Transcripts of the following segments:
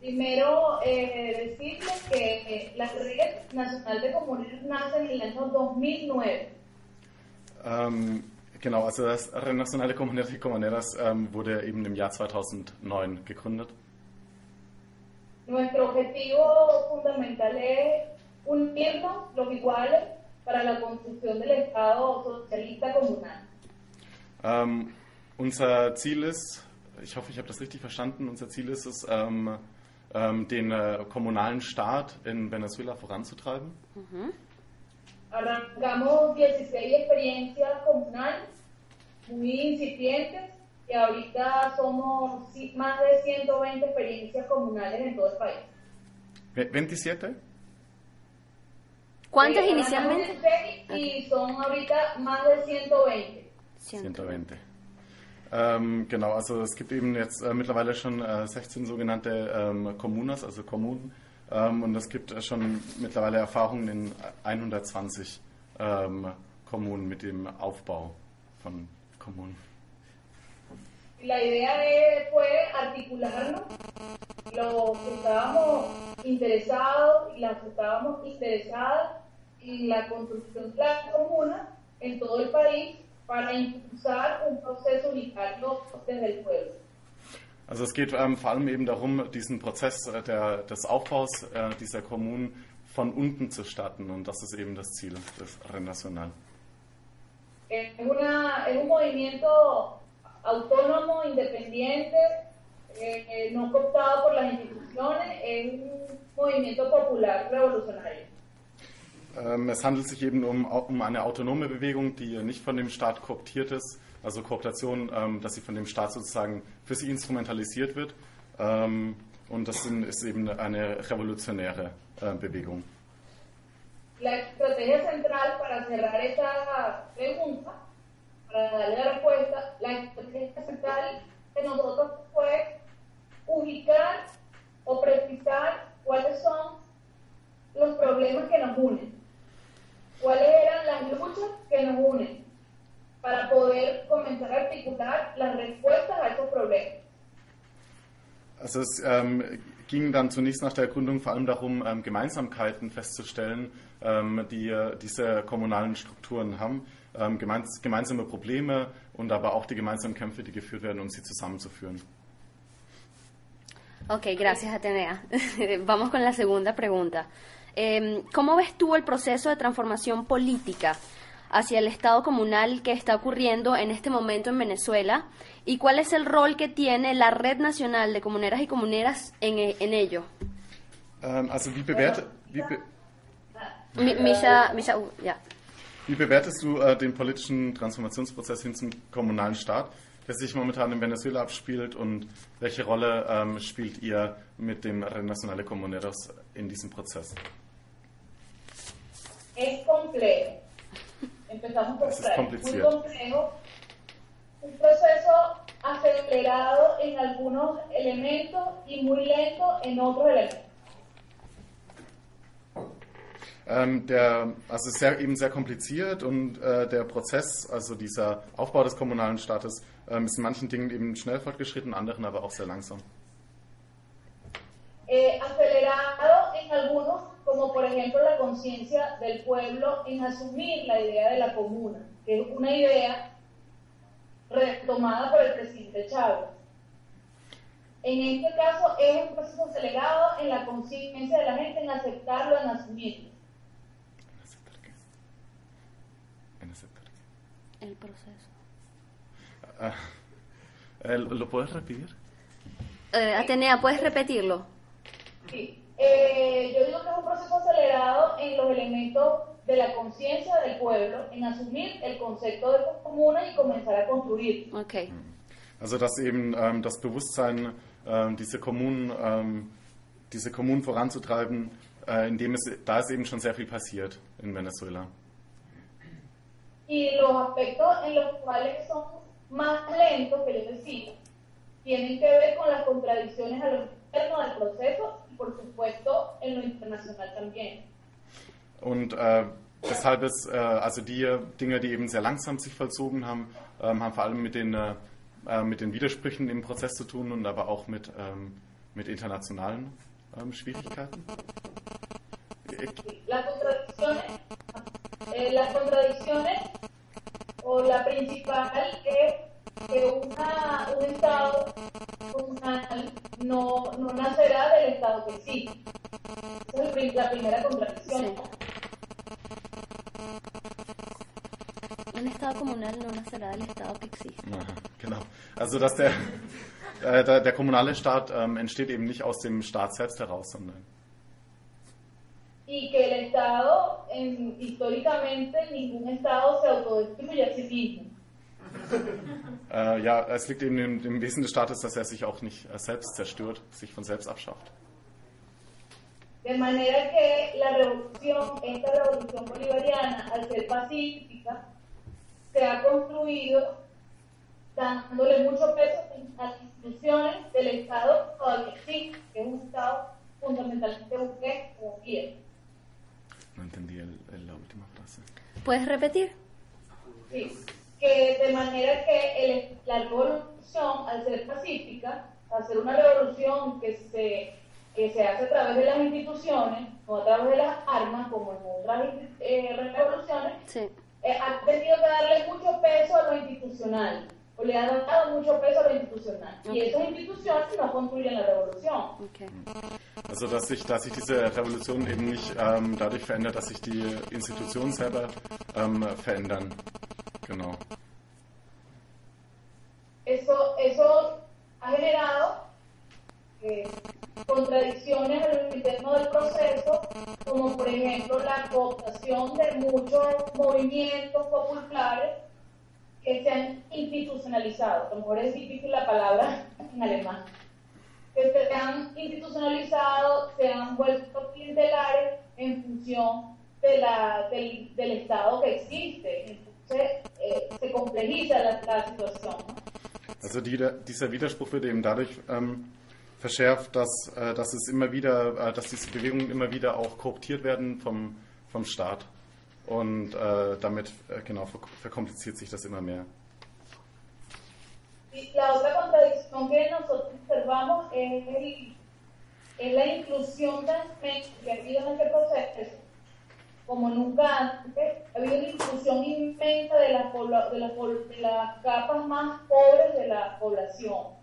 Primero, decirles que la Red Nacional de Comuneros nace en el año 2009. Genau, also das Red Nacional de Comuneros y Comuneras wurde eben im Jahr 2009 gegründet. Nuestro objetivo fundamental es unirnos los iguales para la construcción del Estado socialista comunal. Unser Ziel ist, ich hoffe, ich habe das richtig verstanden, unser Ziel ist es, den kommunalen Staat in Venezuela voranzutreiben. Arrancamos 16 experiencias comunales muy incipientes y ahorita somos más de 120 experiencias comunales en todo el país. ¿27? ¿Cuántas inicialmente? Y son ahorita más de 120. 120. Genau, also es gibt eben jetzt mittlerweile schon 16 sogenannte Comunas, also Kommunen, und es gibt schon mittlerweile Erfahrungen in 120 Kommunen mit dem Aufbau von Kommunen. La idea fue articularnos, los que estábamos interesados y las que estábamos interesadas en la construcción de la comuna en todo el país para impulsar un proceso unitario desde el pueblo. Also es geht vor allem eben darum, diesen Prozess des Aufbaus dieser Kommunen von unten zu starten, und das ist eben das Ziel des Red Nacional. Es un movimiento autónomo, independiente, no cooptado por las instituciones, es un movimiento popular revolucionario. Es handelt sich eben um eine autonome Bewegung, die nicht von dem Staat kooptiert ist, also Kooptation, dass sie von dem Staat sozusagen für sich instrumentalisiert wird, und das ist eben eine revolutionäre Bewegung. La estrategia central para cerrar esta pregunta, para darle la respuesta, la estrategia central de nosotros fue ubicar o precisar cuáles son los problemas que nos unen, cuáles eran las luchas que nos unen, para poder comenzar a articular las respuestas a esos problemas. Also es ging dann zunächst nach der Gründung vor allem darum, Gemeinsamkeiten festzustellen, die diese kommunalen Strukturen haben, gemeinsame Probleme und aber auch die gemeinsamen Kämpfe, die geführt werden, um sie zusammenzuführen. Ok, gracias Atenea. Vamos con la segunda pregunta. ¿Cómo ves tú el proceso de transformación política hacia el Estado comunal que está ocurriendo en este momento en Venezuela? ¿Y cuál es el rol que tiene la Red Nacional de Comuneras y Comuneras en ello? Also wie bewertest du den politischen Transformationsprozess hin zum kommunalen Staat, der sich momentan in Venezuela abspielt, und welche Rolle spielt ihr mit dem Red Nacional de Comuneros in diesem Prozess? Es complejo. Empezamos por Es muy complejo. Un proceso acelerado en algunos elementos y muy lento en otros elementos. Also es ist eben sehr kompliziert, und der Prozess, also dieser Aufbau des kommunalen Staates, ist in manchen Dingen eben schnell fortgeschritten, in anderen aber auch sehr langsam. Acelerado en algunos, como por ejemplo la conciencia del pueblo en asumir la idea de la comuna, que es una idea retomada por el presidente Chávez. En este caso es un proceso acelerado en la conciencia de la gente, en aceptarlo, en asumirlo. El proceso. ¿Lo puedes repetir? Atenea, ¿puedes repetirlo? Sí. Yo digo que es un proceso acelerado en los elementos de la conciencia del pueblo, en asumir el concepto de comuna y comenzar a construir. Okay. Also dass eben das Bewusstsein, diese Kommunen voranzutreiben, da ist eben schon sehr viel passiert in Venezuela. Y los aspectos en los cuales son más lentos, que yo decía, tienen que ver con las contradicciones a lo interno del proceso y por supuesto en lo internacional también. Und weshalb es, also die Dinge, die eben sehr langsam sich vollzogen haben, haben vor allem mit den Widersprüchen im Prozess zu tun, und aber auch mit mit internationalen Schwierigkeiten? Las contradicciones o la principal es que un Estado comunal no nacerá del Estado que existe. Esa es la primera contradicción. Sí. Un Estado comunal no nacerá del Estado que existe. Aha, genau. Also dass der kommunale Staat entsteht eben nicht aus dem Staat selbst heraus, sondern Y que el Estado, históricamente, ningún Estado se autodestruye a sí mismo. ja, es liegt eben im Wesen des Staates, dass er sich auch nicht selbst zerstört, sich von selbst abschafft. De manera que esta revolución bolivariana, al ser pacífica, se ha construido dándole mucho peso a las instituciones del Estado que todavía existe, que es un Estado fundamentalmente burgués como quiera. No entendí la última frase. ¿Puedes repetir? Sí, que de manera que la revolución, al ser pacífica, al ser una revolución que se hace a través de las instituciones, no a través de las armas, como en otras revoluciones, Sí. Ha tenido que darle mucho peso a lo institucional, o le ha dado mucho peso a lo institucional. Okay. Y esas instituciones no construyen la revolución. Okay. Also dass sich diese Revolution eben nicht dadurch verändert, dass sich die Institutionen selber verändern. Genau. Eso ha generado contradicciones en lo interno del proceso, como por ejemplo la cooptación de muchos movimientos populares que se han institucionalizado. A lo mejor es difícil la palabra en alemán. Que se han institucionalizado, se han vuelto clientelares en función del Estado que existe. Entonces se complejiza la situación, ¿no? Also dieser Widerspruch wird eben dadurch verschärft, dass diese Bewegungen immer wieder auch kooptiert werden vom Staat. Und damit genau verkompliziert sich das immer mehr. Y la otra contradicción que nosotros observamos es la inclusión también que ha habido en este proceso, como nunca antes. Ha habido una inclusión inmensa de las capas más pobres de la población.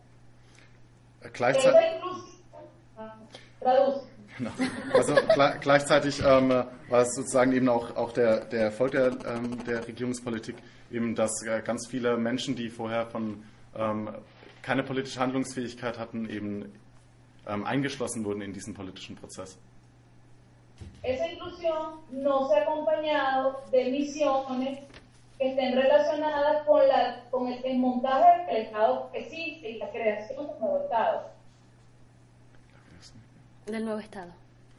Genau. Also gleichzeitig war es sozusagen eben auch der Erfolg der Regierungspolitik, eben dass ganz viele Menschen, die vorher keine politische Handlungsfähigkeit hatten, eben eingeschlossen wurden in diesen politischen Prozess. Esa inclusión no se ha acompañado de misiones que estén relacionadas con el desmontaje del Estado que existe y la creación de un nuevo Estado. Del nuevo Estado.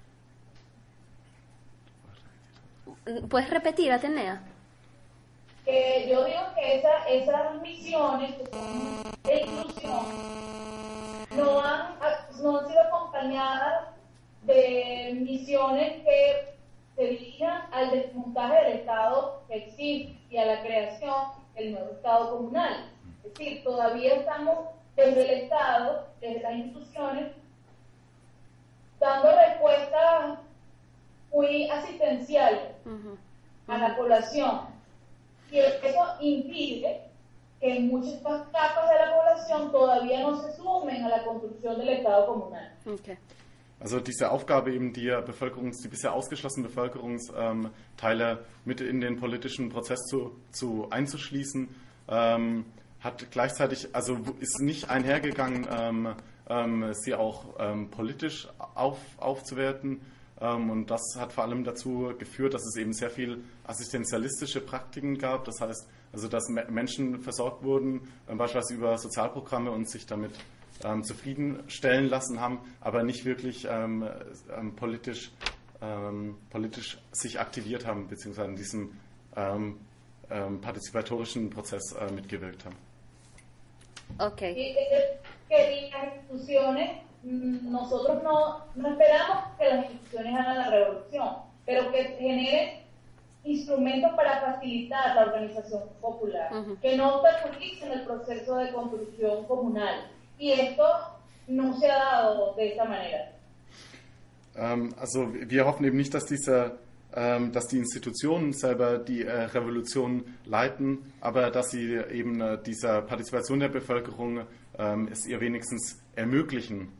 ¿Puedes repetir, Atenea? Que yo digo que esas misiones que son de inclusión no han sido acompañadas de misiones que se dirijan al desmontaje del Estado que existe y a la creación del nuevo Estado comunal. Es decir, todavía estamos desde el Estado, desde las instituciones, dando respuestas muy asistenciales a la población. Y eso impide que muchas capas de la población todavía no se sumen a la construcción del Estado comunal. Okay. Also diese Aufgabe eben, die bisher ausgeschlossenen Bevölkerungsteile mit in den politischen Prozess einzuschließen, hat gleichzeitig, also ist nicht einhergegangen, sie auch politisch aufzuwerten. Und das hat vor allem dazu geführt, dass es eben sehr viel assistenzialistische Praktiken gab. Das heißt, also dass Menschen versorgt wurden, beispielsweise über Sozialprogramme und sich damit zufriedenstellen lassen haben, aber nicht wirklich politisch sich aktiviert haben, beziehungsweise in diesem partizipatorischen Prozess mitgewirkt haben. Okay. Que las instituciones, nosotros no esperamos que las instituciones hagan la revolución, pero que generen instrumentos para facilitar la organización popular, que no obstaculicen el proceso de construcción comunal. Y esto no se ha dado de esta manera. Also wir hoffen eben nicht, dass dass die Institutionen selber die Revolution leiten, aber dass sie eben dieser Partizipation der Bevölkerung es ihr wenigstens ermöglichen.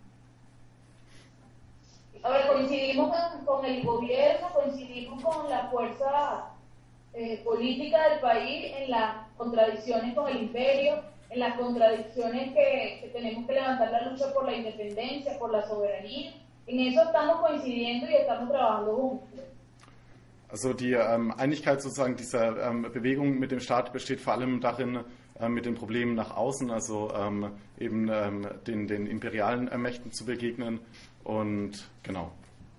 Ahora coincidimos con el gobierno, coincidimos con la fuerza política del país en las contradicciones con el imperio, en las contradicciones que tenemos que levantar la lucha por la independencia, por la soberanía. En eso estamos coincidiendo y estamos trabajando juntos. Also die Einigkeit sozusagen dieser Bewegung mit dem Staat besteht vor allem darin, mit den Problemen nach außen, also eben den imperialen Mächten zu begegnen und genau.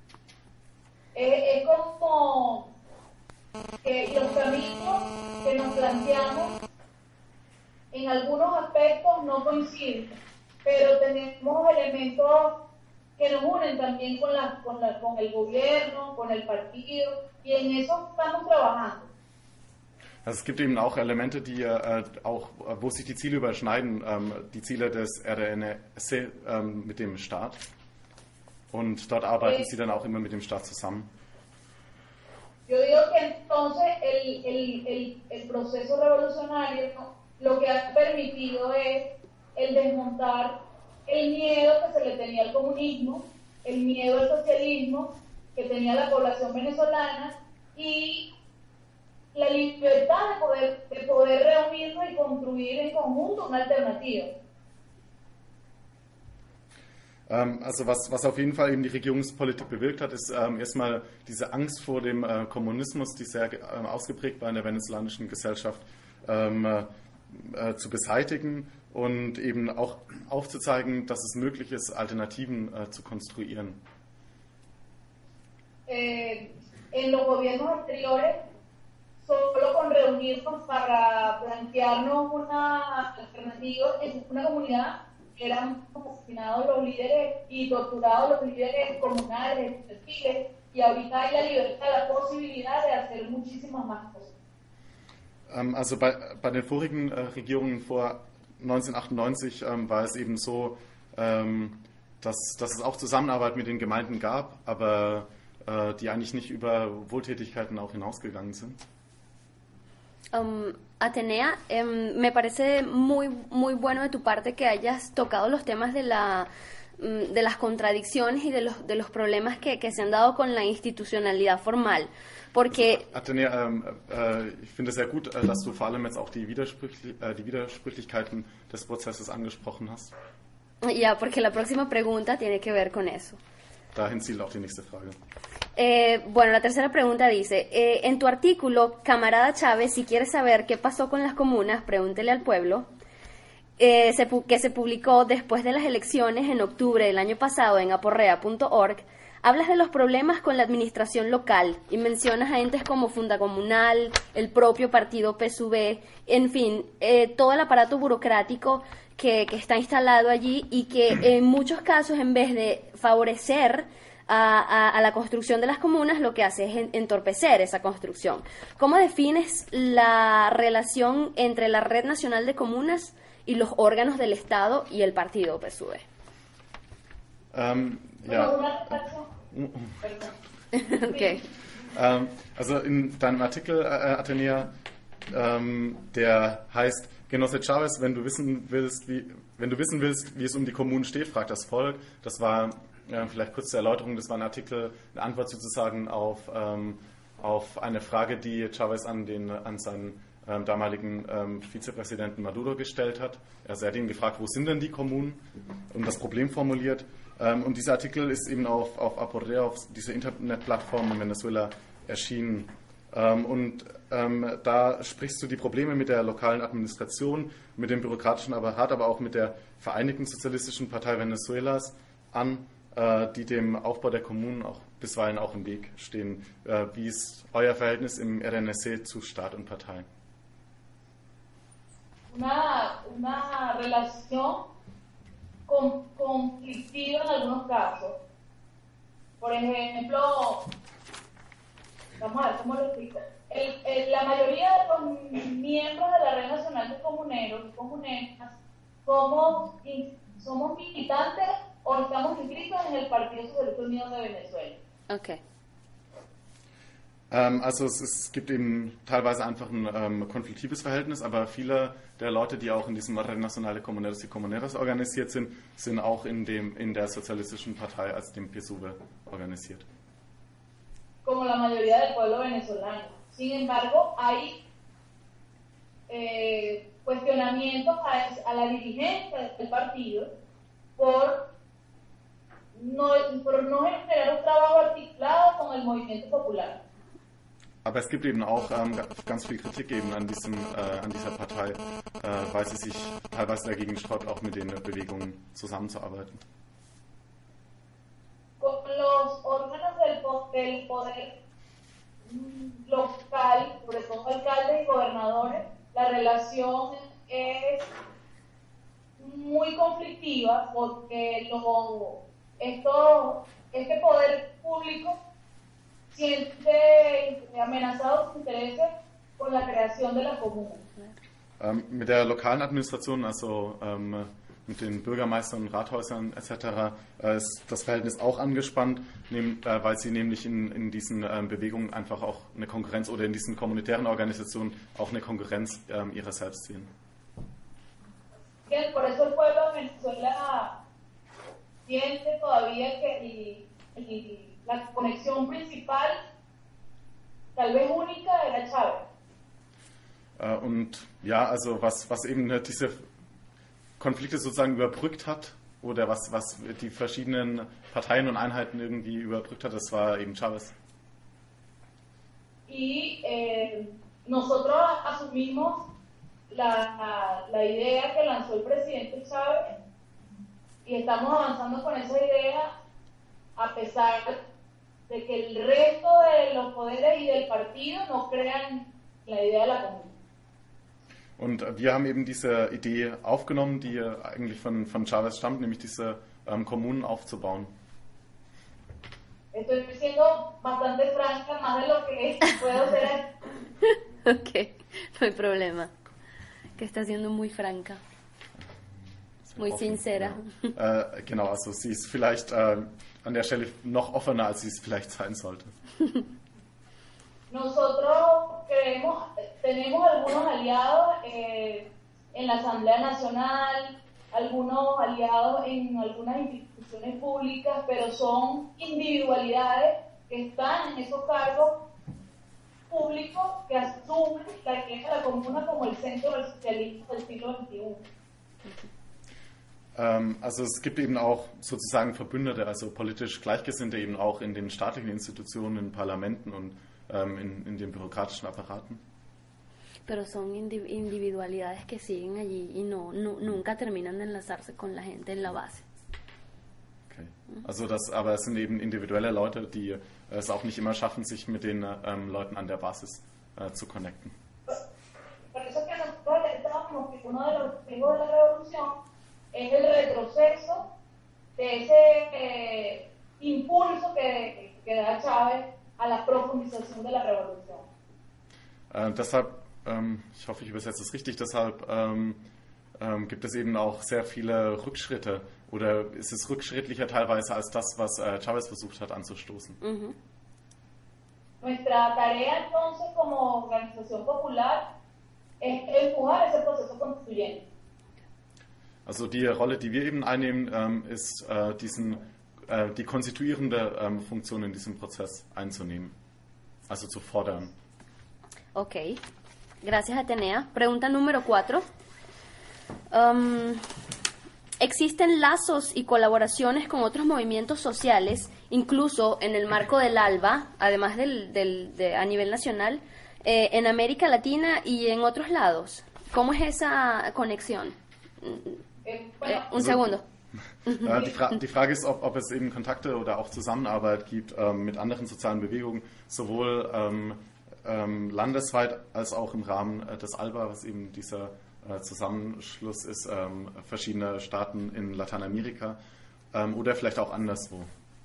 Es como que los caminos que nos planteamos en algunos aspectos no coinciden, pero tenemos elementos que nos unen también con el gobierno, con el partido, y en eso estamos trabajando. Also es gibt eben auch Elemente, die wo sich die Ziele überschneiden, die Ziele des RNC mit dem Staat. Und dort arbeiten sie dann auch immer mit dem Staat zusammen. Yo digo que entonces el proceso revolucionario lo que ha permitido es el desmontar el miedo que se le tenía al comunismo, el miedo al socialismo que tenía la población venezolana y la libertad de poder reunirnos y construir en conjunto una alternativa. Also was auf jeden Fall eben die Regierungspolitik bewirkt hat, ist erstmal diese Angst vor dem Kommunismus, die sehr ausgeprägt war in der venezolanischen Gesellschaft, zu beseitigen und eben auch aufzuzeigen, dass es möglich ist, Alternativen zu konstruieren. En los gobiernos anteriores, solo con reunirnos para plantearnos una alternativa en una comunidad, eran asesinados los líderes y torturados los líderes comunales, estudiantiles, y ahorita hay la libertad, la posibilidad de hacer muchísimas más cosas. Also bei den vorigen Regierungen vor 1998 war es eben so, dass es auch Zusammenarbeit mit den Gemeinden gab, aber die eigentlich nicht über Wohltätigkeiten auch hinausgegangen sind. Atenea, me parece muy bueno de tu parte que hayas tocado los temas de las contradicciones y de los problemas que se han dado con la institucionalidad formal. Porque Atenea, ich finde es sehr gut, dass du vor allem jetzt auch die Widersprüchlichkeiten des Prozesses angesprochen hast. Ya, porque la próxima pregunta tiene que ver con eso. Dahin zielt auch die nächste Frage. Bueno, la tercera pregunta dice, en tu artículo, camarada Chávez, si quieres saber qué pasó con las comunas, pregúntele al pueblo, que se publicó después de las elecciones en octubre del año pasado en aporrea.org, hablas de los problemas con la administración local y mencionas a entes como Fundacomunal, el propio partido PSUV, en fin, todo el aparato burocrático que está instalado allí y que en muchos casos, en vez de favorecer a la construcción de las comunas, lo que hace es entorpecer esa construcción. ¿Cómo defines la relación entre la Red Nacional de Comunas y los órganos del Estado y el partido PSUV? Ja. Okay. Also in deinem Artikel, Atenea, der heißt, Genosse Chavez, wenn du wissen willst, wie es um die Kommunen steht, fragt das Volk. Das war vielleicht kurz zur Erläuterung, das war ein Artikel, eine Antwort sozusagen auf eine Frage, die Chavez an seinen damaligen Vizepräsidenten Maduro gestellt hat. Also er hat ihn gefragt, wo sind denn die Kommunen, und das Problem formuliert. Und dieser Artikel ist eben auf Aporrea, auf dieser Internetplattform in Venezuela erschienen. Da sprichst du die Probleme mit der lokalen Administration, mit dem bürokratischen Apparat, aber auch mit der Vereinigten Sozialistischen Partei Venezuelas an, die dem Aufbau der Kommunen auch bisweilen auch im Weg stehen. Wie ist euer Verhältnis im RNC zu Staat und Partei? Una relación conflictiva en algunos casos. Por ejemplo, vamos a ver cómo lo explico. La mayoría de los miembros de la Red Nacional de Comuneros y Comuneras somos somos militantes o estamos inscritos en el Partido Socialista Unido de Venezuela. Okay. Also es gibt eben teilweise einfach ein konfliktives Verhältnis, aber viele der Leute, die auch in diesem Red Nacional de Comuneros y Comuneras organisiert sind, sind auch in der Sozialistischen Partei, also dem PSUV, organisiert. Como la mayoría del pueblo venezolano. Sin embargo, hay cuestionamientos a la dirigencia del partido por no generar un trabajo articulado con el movimiento popular. Aber es gibt eben auch ganz viel Kritik eben an dieser Partei, weil sie sich teilweise dagegen sträubt, auch mit den Bewegungen zusammenzuarbeiten. Con los órganos del poder local, sobre todo alcaldes y gobernadores, la relación es muy conflictiva porque este poder público siente amenazados sus intereses con la creación de la comuna. Mit der lokalen Administration, also mit den Bürgermeistern und Rathäusern etc., ist das Verhältnis auch angespannt, weil sie nämlich in diesen Bewegungen einfach auch eine Konkurrenz oder in diesen kommunitären Organisationen auch eine Konkurrenz ihrer selbst sehen. Por eso el pueblo de Venezuela siente todavía que la conexión principal, tal vez única, era Chávez. Und ja, also was eben diese Konflikte sozusagen überbrückt hat oder was die verschiedenen Parteien und Einheiten irgendwie überbrückt hat, das war eben Chávez. Y nosotros asumimos la idea que lanzó el presidente Chávez y estamos avanzando con esa idea a pesar de que el resto de los poderes y del partido no crean la idea de la comuna. Und wir haben eben diese Idee aufgenommen, die eigentlich von Chávez stammt, nämlich diese Kommunen aufzubauen. Estoy siendo bastante franca, más de lo que puedo ser. Ok, no hay problema. Que está siendo muy franca. Muy sincera. Ja. Genau, also sie ist vielleicht an der Stelle noch offener, als sie es vielleicht sein sollte. Nosotros tenemos algunos aliados en la Asamblea Nacional, algunos aliados en algunas instituciones públicas, pero son individualidades que están en esos cargos públicos que asumen la Iglesia de la Comuna como el centro del socialismo del siglo XXI. Also es gibt eben auch sozusagen Verbündete, also politisch Gleichgesinnte eben auch in den staatlichen Institutionen, in Parlamenten und in den bürokratischen Apparaten. Pero son individualidades que siguen allí y nunca terminan de enlazarse con la gente en la base. Okay. Also aber es sind eben individuelle Leute, die es auch nicht immer schaffen, sich mit den Leuten an der Basis zu connecten. Por eso que nosotros detectamos que uno de los objetivos de la revolución es el retroceso de ese impulso que da Chávez a la profundización de la revolución. Deshalb, ich hoffe, ich übersetze es richtig, deshalb gibt es eben auch sehr viele Rückschritte oder ist es rückschrittlicher teilweise als das, was Chávez versucht hat anzustoßen. Uh-huh. Nuestra tarea entonces como organización popular es empujar ese proceso constituyente. Also die Rolle, die wir eben einnehmen, ist die konstituierende Funktion in diesem Prozess einzunehmen, also zu fordern. Ok, gracias Atenea. Pregunta número 4. ¿Existen lazos y colaboraciones con otros movimientos sociales, incluso en el marco del ALBA, además a nivel nacional, en América Latina y en otros lados? ¿Cómo es esa conexión? Un segundo. Die Frage ist, ob es eben Kontakte oder auch Zusammenarbeit gibt mit anderen sozialen Bewegungen, sowohl landesweit als auch im Rahmen des ALBA, was eben dieser Zusammenschluss ist, verschiedener Staaten in Lateinamerika oder vielleicht auch anderswo.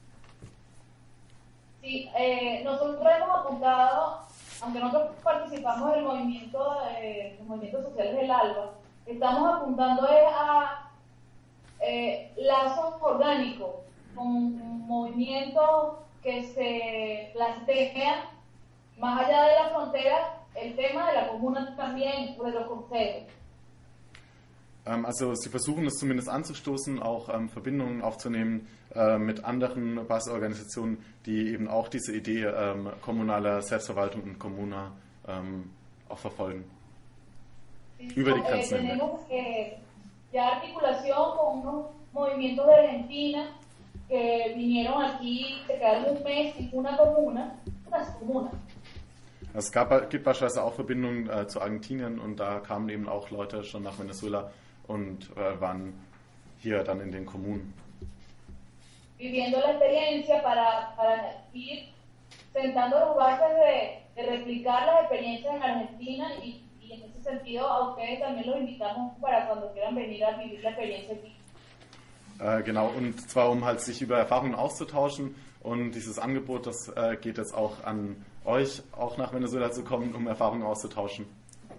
Sí, nosotros hemos apuntado, aunque nosotros participamos en los movimientos sociales del ALBA, estamos apuntando a lazos orgánicos con movimientos que se plantean más allá de la frontera, el tema de la comuna también, de los consejos. Also sie versuchen es zumindest anzustoßen, auch Verbindungen aufzunehmen mit anderen Basorganisationen, die eben auch diese Idee kommunaler Selbstverwaltung und Kommuna auch verfolgen. Über die Grenzen hinweg. Tenemos ya articulación con unos movimientos de Argentina que vinieron aquí, se quedaron un mes en una comuna, unas comunas. Es gibt beispielsweise auch Verbindungen zu Argentinien und da kamen eben auch Leute schon nach Venezuela und waren hier dann in den Kommunen. Viviendo la experiencia para ir sentando las bases de replicar las experiencias en Argentina y en ese sentido a ustedes también los invitamos para cuando quieran venir a vivir la experiencia aquí. Genau, und zwar um halt sich über Erfahrungen auszutauschen und dieses Angebot, das geht jetzt auch an euch, auch nach Venezuela zu kommen, um Erfahrungen auszutauschen.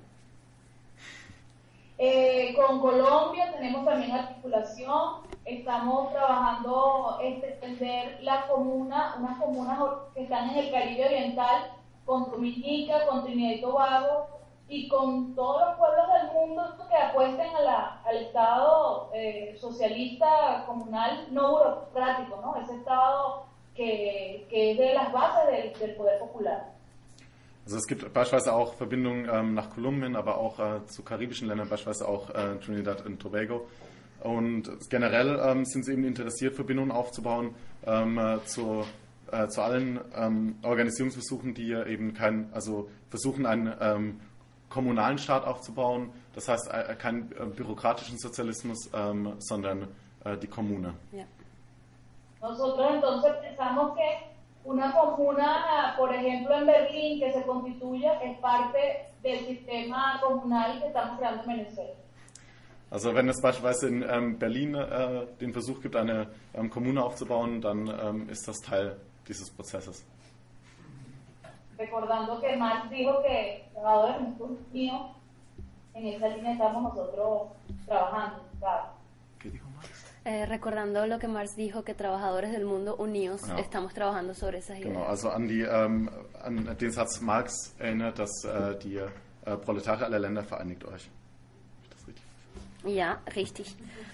Con Colombia tenemos también articulación, estamos trabajando extender la comuna, unas comunas que están en el Caribe Oriental, con Dominica, con Trinidad y Tobago, y con todos los pueblos del mundo que apuesten al Estado socialista comunal no burocrático, ¿no? Ese Estado que es de las bases del poder popular. Also es gibt beispielsweise auch Verbindungen nach Kolumbien, aber auch zu karibischen Ländern, beispielsweise auch Trinidad und Tobago. Und generell sind sie eben interessiert, Verbindungen aufzubauen zu allen Organisierungsversuchen, die eben versuchen einen kommunalen Staat aufzubauen. Das heißt keinen bürokratischen Sozialismus, sondern die Kommune. Ja. Nosotros entonces pensamos que una comuna, por ejemplo en Berlín, que se constituya, es parte del sistema comunal que estamos creando en Venezuela. Also wenn es beispielsweise in Berlin den Versuch gibt, eine Kommune aufzubauen, dann ist das Teil dieses Prozesses. Recordando que Marx dijo que trabajadores unidos, en esa línea estamos nosotros trabajando. ¿Sabes? ¿Qué dijo Marx? Recordando lo que Marx dijo, que trabajadores del mundo unidos estamos trabajando sobre esas ideas. Genau, also an den Satz Marx erinnert, dass die Proletarier aller Länder vereinigt euch. Ist das richtig? Ya, richtig.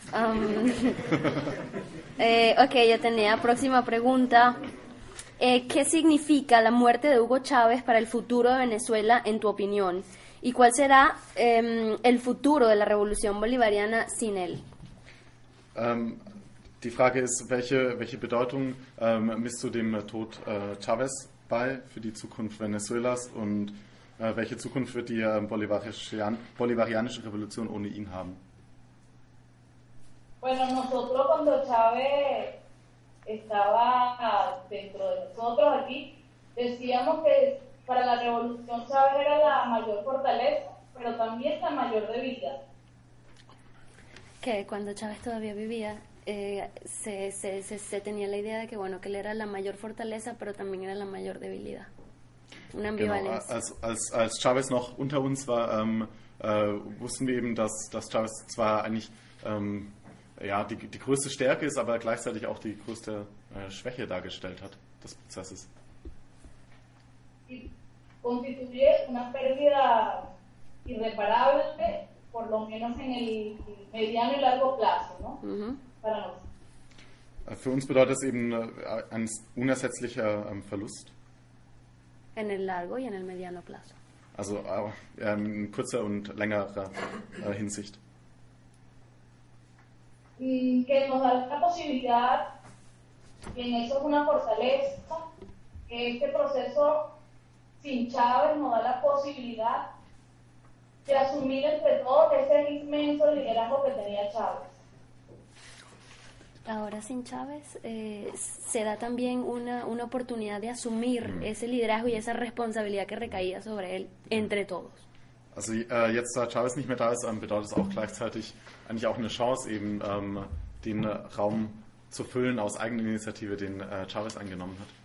Ok, yo tenía próxima pregunta. ¿Qué significa la muerte de Hugo Chávez para el futuro de Venezuela, en tu opinión? ¿Y cuál será el futuro de la revolución bolivariana sin él? Die Frage ist, welche Bedeutung misst du dem Tod Chávez bei für die Zukunft Venezuelas und welche Zukunft wird die bolivarianische Revolution ohne ihn haben? Bueno, nosotros cuando Chávez estaba dentro de nosotros aquí, decíamos que para la revolución Chávez era la mayor fortaleza, pero también la mayor debilidad. Que cuando Chávez todavía vivía, se tenía la idea de que, bueno, que él era la mayor fortaleza, pero también era la mayor debilidad. Una ambivalencia. Genau, als Chávez noch unter uns war, wussten wir eben, dass Chávez zwar eigentlich die größte Stärke ist, aber gleichzeitig auch die größte Schwäche dargestellt hat des Prozesses. Constituye una pérdida irreparable, por lo menos en el mediano y largo plazo, ¿no? Para nosotros. Für uns bedeutet es eben ein unersetzlicher Verlust. En el largo y en el mediano plazo. Also in kurzer und längerer Hinsicht. Que nos da la posibilidad, y en eso es una fortaleza, que este proceso sin Chávez nos da la posibilidad de asumir entre todos ese inmenso liderazgo que tenía Chávez. Ahora sin Chávez se da también una oportunidad de asumir ese liderazgo y esa responsabilidad que recaía sobre él entre todos. Also jetzt, da Chávez nicht mehr da ist, bedeutet es auch gleichzeitig eigentlich auch eine Chance, eben den Raum zu füllen aus eigener Initiative, den Chávez eingenommen hat.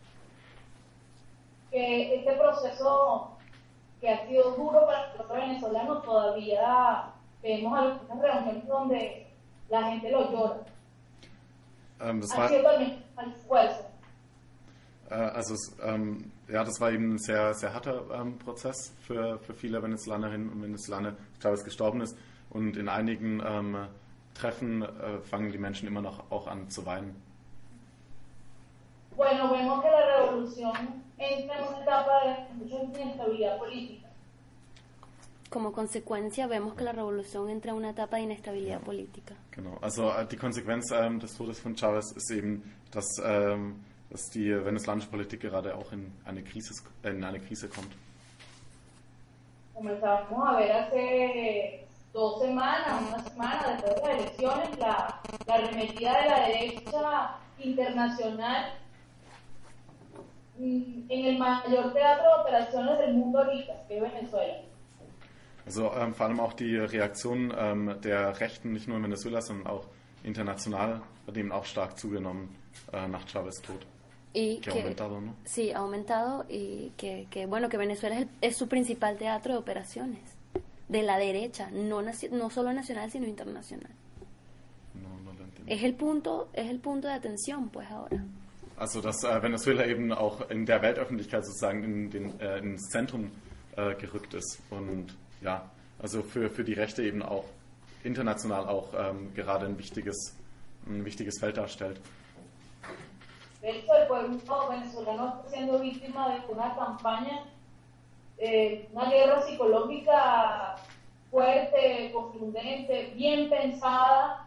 Que este proceso que ha sido duro para los venezolanos, todavía vemos algunas reuniones donde la gente lo llora. Das Ha war, sido también un esfuerzo. ja, das war eben ein sehr, sehr harter Prozess für viele Venezolanerinnen und Venezolaner, dass Chavez gestorben ist. Und in einigen Treffen fangen die Menschen immer noch auch an zu weinen. Bueno, vemos que la revolución entra en una etapa de mucha inestabilidad política. Como consecuencia, vemos que la revolución entra en una etapa de inestabilidad política. Genau, also die Konsequenz des Todes von Chavez ist eben, dass die venezolanische Politik gerade auch in eine Krise kommt. Comenzamos a ver hace 2 semanas, una semana después de las elecciones, la arremetida de la derecha internacional en el mayor teatro de operaciones del mundo ahorita, que es Venezuela. Also vor allem auch die Reaktion der Rechten, nicht nur in Venezuela, sondern auch international, hat eben auch stark zugenommen nach Chavez' Tod. Y que ha aumentado, ¿no? Sí, ha aumentado y que Venezuela es su principal teatro de operaciones de la derecha, no solo nacional sino internacional. No lo entiendo. Es el punto de atención, pues ahora. Also dass Venezuela eben auch in der Weltöffentlichkeit sozusagen ins Zentrum gerückt ist und ja, also für die Rechte eben auch international auch gerade ein wichtiges Feld darstellt. De hecho, el pueblo venezolano está siendo víctima de una campaña, una guerra psicológica fuerte, contundente, bien pensada,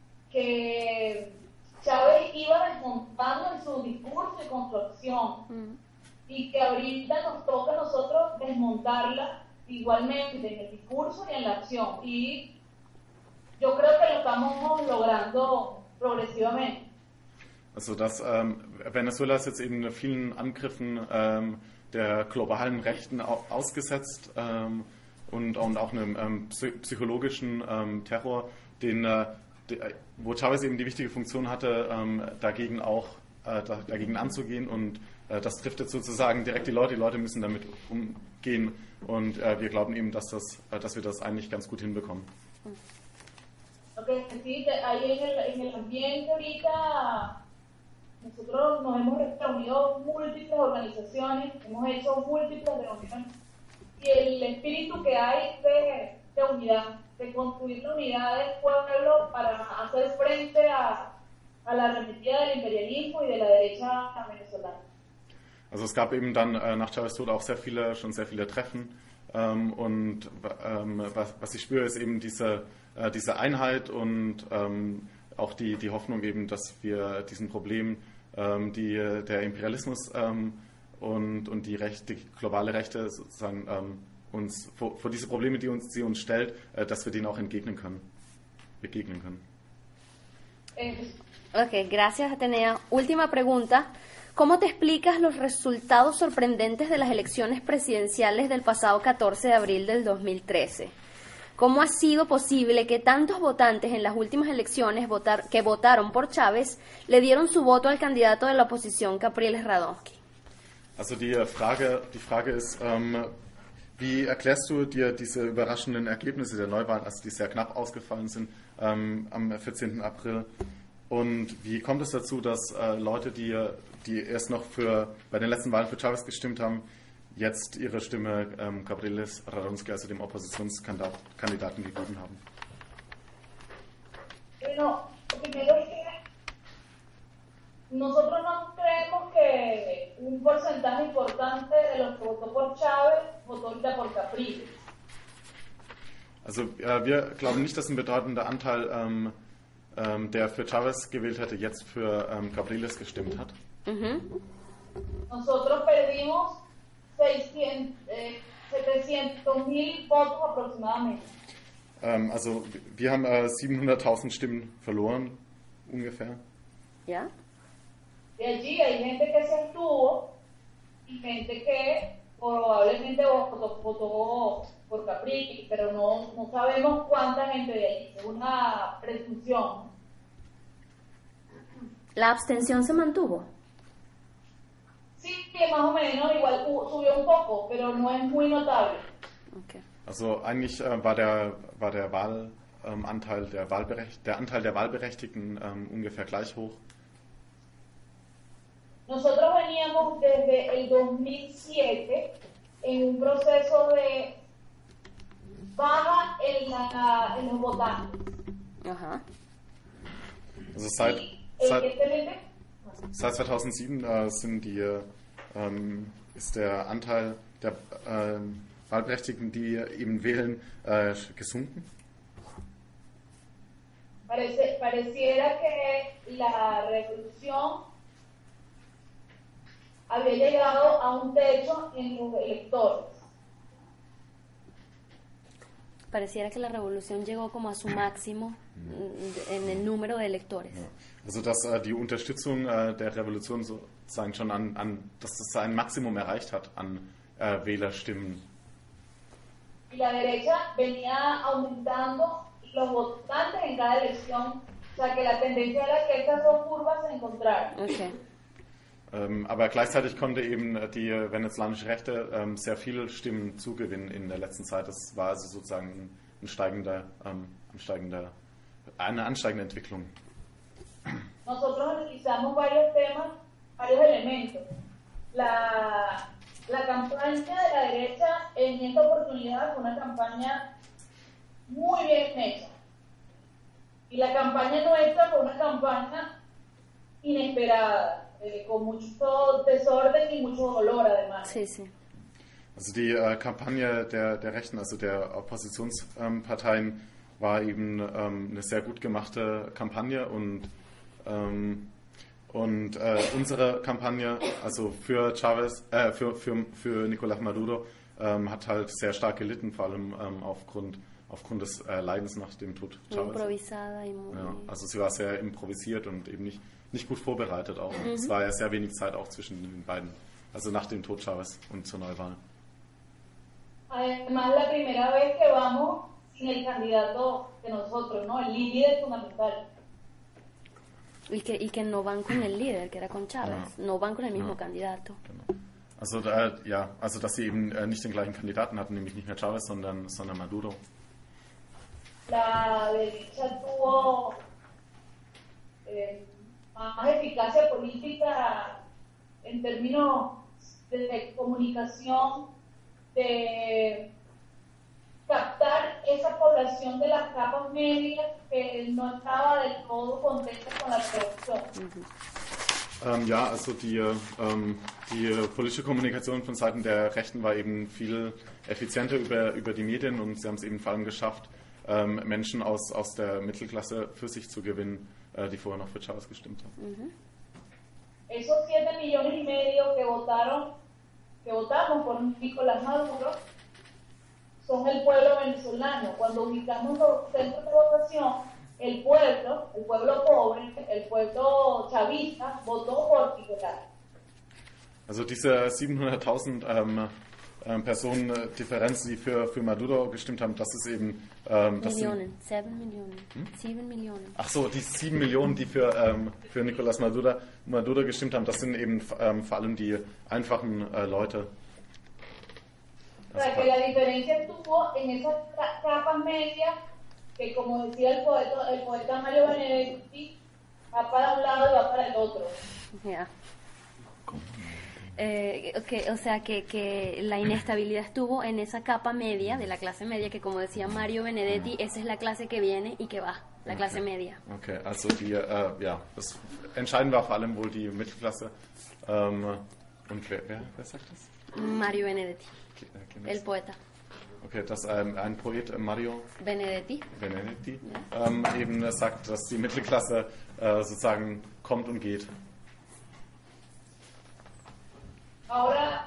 que Chávez iba desmontando en su discurso y con su acción, y que ahorita nos toca a nosotros desmontarla igualmente en el discurso y en la acción. Y yo creo que lo estamos logrando progresivamente. Also dass Venezuela ist jetzt eben vielen Angriffen der globalen Rechten ausgesetzt und auch einem psychologischen Terror, wo Chavez eben die wichtige Funktion hatte, dagegen anzugehen, und das trifft jetzt sozusagen direkt die Leute müssen damit umgehen, und wir glauben eben, dass wir das eigentlich ganz gut hinbekommen. Okay, sí, ahí en el ambiente ahorita nosotros nos hemos reunido múltiples organizaciones, hemos hecho múltiples reuniones, y el espíritu que hay de unidad, de construir la unidad del pueblo para hacer frente a la arremetida del imperialismo y de la derecha venezolana. Also es gab eben dann nach Chavez' Tod auch sehr viele Treffen, und was ich spüre, ist eben diese Einheit und auch die Hoffnung eben, dass wir diesen Problemen, der Imperialismus und die globale Rechte sozusagen uns vor diese Probleme, die uns stellt, dass wir denen auch begegnen können. Ok, gracias Atenea. Última pregunta. ¿Cómo te explicas los resultados sorprendentes de las elecciones presidenciales del pasado 14 de abril del 2013? ¿Cómo ha sido posible que tantos votantes en las últimas elecciones que votaron por Chávez le dieron su voto al candidato de la oposición, Capriles Radonsky? Also die Frage ist, wie erklärst du dir diese überraschenden Ergebnisse der Neuwahlen, also die sehr knapp ausgefallen sind am 14. April? Und wie kommt es dazu, dass Leute, die erst noch bei den letzten Wahlen für Chavez gestimmt haben, jetzt ihre Stimme Capriles Radonsky, also dem Oppositionskandidaten, gegeben haben? Bueno, primero es que nosotros no creemos que un porcentaje importante de los que votó por Chávez votó ahorita por Capriles. Also wir glauben nicht, dass ein bedeutender Anteil der für Chavez gewählt hätte, jetzt für Capriles gestimmt hat. Nosotros perdimos 700.000 votos aproximadamente. Also wir haben 700.000 Stimmen verloren, ungefähr. ¿Ya? De allí hay gente que se abstuvo y gente que probablemente votó por Capriles, pero no sabemos cuánta gente de allí, es una presunción. ¿La abstención se mantuvo? Sí, más o menos, igual subió un poco, pero no es muy notable. Okay. Also eigentlich war der Anteil der Wahlberechtigten ungefähr gleich hoch? Nosotros veníamos desde el 2007 en un proceso de baja en los votantes. Ajá. Also Y evidentemente, seit 2007 ist der Anteil der Wahlberechtigten, die eben wählen, gesunken. pareciera que la revolución había llegado a un techo en los electores. Pareciera que la revolución llegó como a su máximo en el número de electores. Ja. Also dass die Unterstützung der Revolution sozusagen schon dass das ein Maximum erreicht hat an Wählerstimmen. Y la derecha venía aumentando los votantes en cada elección, o sea que la tendencia era que estas dos curvas se encontraran. Okay. Aber gleichzeitig konnte eben die venezolanische Rechte sehr viele Stimmen zugewinnen in der letzten Zeit. Das war also sozusagen eine ansteigende Entwicklung. Nosotros analizamos varios temas, varios elementos. La campaña de la derecha en esta oportunidad fue una campaña muy bien hecha. Y la campaña nuestra fue una campaña inesperada, con mucho desorden y mucho dolor además. Sí, sí. Also die Kampagne der Rechten, also der Oppositionsparteien, war eben eine sehr gut gemachte Kampagne und unsere Kampagne, also für Chavez, für Nicolás Maduro, hat halt sehr stark gelitten, vor allem aufgrund des Leidens nach dem Tod Chavez. Improvisada y muy... Ja, also sie war sehr improvisiert und eben nicht gut vorbereitet auch. Es war ja sehr wenig Zeit auch zwischen den beiden, also nach dem Tod Chavez und zur Neuwahl. Además, la primera vez que vamos sin el candidato de nosotros, ¿no? El líder fundamental. Y que no van con el líder, que era con Chávez, no van con el mismo candidato. Genau. Also dass sie eben nicht den gleichen Kandidaten hatten, nämlich nicht mehr Chavez, sondern Maduro. La derecha tuvo más eficacia política en términos de comunicación, de captar esa población de las capas medias que no estaba del todo contenta con la revolución. Ja, also die politische Kommunikation von Seiten der Rechten war eben viel effizienter über die Medien und sie haben es eben vor allem geschafft, Menschen aus der Mittelklasse für sich zu gewinnen, die vorher noch für Chavez gestimmt haben. Esos 7,5 millones que votamos por Nicolás Maduro son el pueblo venezolano. Cuando ubicamos los centros de votación, el pueblo pobre, el pueblo chavista, votó por Nicolás. Also diese 700.000 Personen Differenz, die für Maduro gestimmt haben, das ist eben... Millionen, 7 Millionen. 7 Millionen. Ach so, die 7 Millionen, die für Nicolás Maduro gestimmt haben, das sind eben vor allem die einfachen Leute. O sea, que la diferencia estuvo en esas capas medias que, como decía el poeta Mario Benedetti, va para un lado y va para el otro. Yeah. O sea que la inestabilidad estuvo en esa capa media de la clase media, que como decía Mario Benedetti, esa es la clase que viene y que va, la clase media. Okay, also das entscheidend war vor allem wohl die Mittelklasse. Und wer sagt das? Mario Benedetti, el poeta. Okay, dass ein Poet, Mario Benedetti, ja. Eben sagt, dass die Mittelklasse sozusagen kommt und geht. Ahora,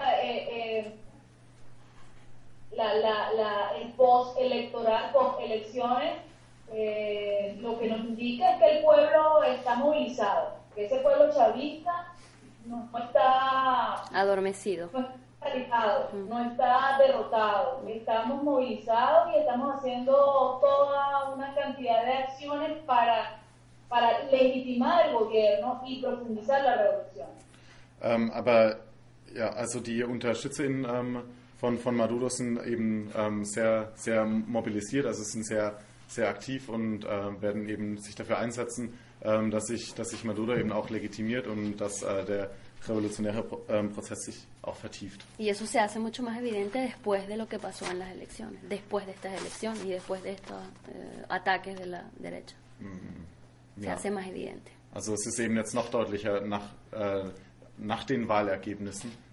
el post-electoral, post-elecciones, lo que nos indica es que el pueblo está movilizado, que ese pueblo chavista no está adormecido, no está alejado, no está derrotado. Estamos movilizados y estamos haciendo toda una cantidad de acciones para legitimar el gobierno y profundizar la revolución. Aber ja, also die UnterstützerInnen von Maduro sind eben sehr, sehr mobilisiert, also es sind sehr sehr aktiv und werden eben sich dafür einsetzen, dass sich Maduro eben auch legitimiert und dass der revolutionäre Prozess sich auch vertieft. Y eso se hace mucho más evidente después de lo que pasó en las elecciones, después de estas elecciones y después de estos ataques de la derecha. Se hace más evidente. Also es ist eben jetzt noch deutlicher nach den Wahlergebnissen,